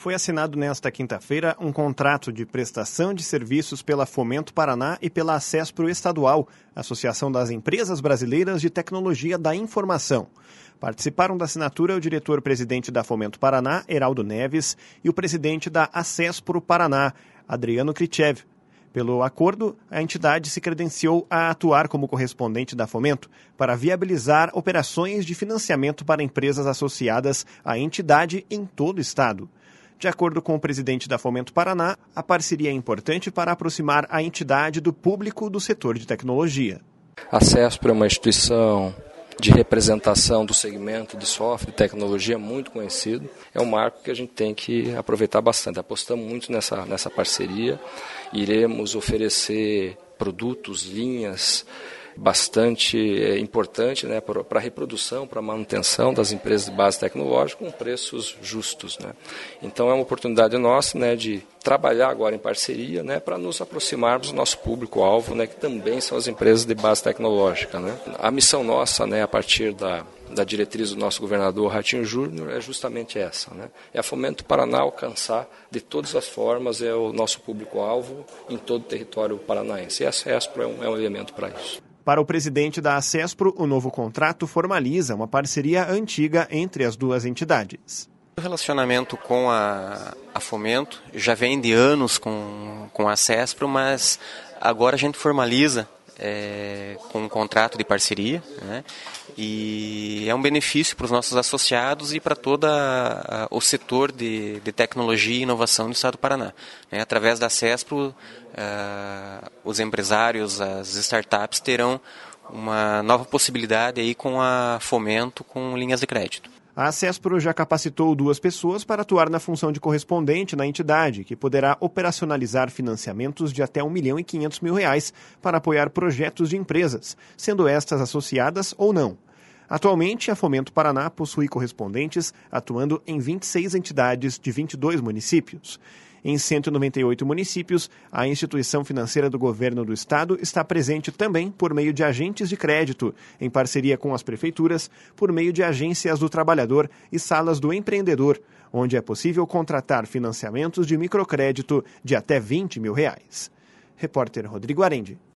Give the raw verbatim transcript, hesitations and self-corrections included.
Foi assinado nesta quinta-feira um contrato de prestação de serviços pela Fomento Paraná e pela Acespro Estadual, Associação das Empresas Brasileiras de Tecnologia da Informação. Participaram da assinatura o diretor-presidente da Fomento Paraná, Heraldo Neves, e o presidente da Acespro Paraná, Adriano Krichev. Pelo acordo, a entidade se credenciou a atuar como correspondente da Fomento para viabilizar operações de financiamento para empresas associadas à entidade em todo o estado. De acordo com o presidente da Fomento Paraná, a parceria é importante para aproximar a entidade do público do setor de tecnologia. A Acespro é uma instituição de representação do segmento de software e tecnologia muito conhecido. É um marco que a gente tem que aproveitar bastante. Apostamos muito nessa, nessa parceria. Iremos oferecer produtos, linhas bastante é, importante, né, para a reprodução, para a manutenção das empresas de base tecnológica com preços justos, né. Então é uma oportunidade nossa, né, de trabalhar agora em parceria, né, para nos aproximarmos do nosso público-alvo, né, que também são as empresas de base tecnológica, né. A missão nossa, né, a partir da, da diretriz do nosso governador Ratinho Júnior é justamente essa, né, é a Fomento Paraná alcançar de todas as formas é o nosso público-alvo em todo o território paranaense. E a Acespro é um, é um elemento para isso. Para o presidente da Acespro, o novo contrato formaliza uma parceria antiga entre as duas entidades. O relacionamento com a, a Fomento já vem de anos com, com a Acespro, mas agora a gente formaliza é, com um contrato de parceria, né? E é um benefício para os nossos associados e para todo a, o setor de, de tecnologia e inovação do estado do Paraná, né? Através da Acespro, uh, os empresários, as startups terão uma nova possibilidade aí com a Fomento com linhas de crédito. A Acespro já capacitou duas pessoas para atuar na função de correspondente na entidade, que poderá operacionalizar financiamentos de até um milhão e quinhentos mil reais para apoiar projetos de empresas, sendo estas associadas ou não. Atualmente, a Fomento Paraná possui correspondentes atuando em vinte e seis entidades de vinte e dois municípios. Em cento e noventa e oito municípios, a instituição financeira do governo do estado está presente também por meio de agentes de crédito, em parceria com as prefeituras, por meio de agências do trabalhador e salas do empreendedor, onde é possível contratar financiamentos de microcrédito de até vinte mil reais. Repórter Rodrigo Arendi.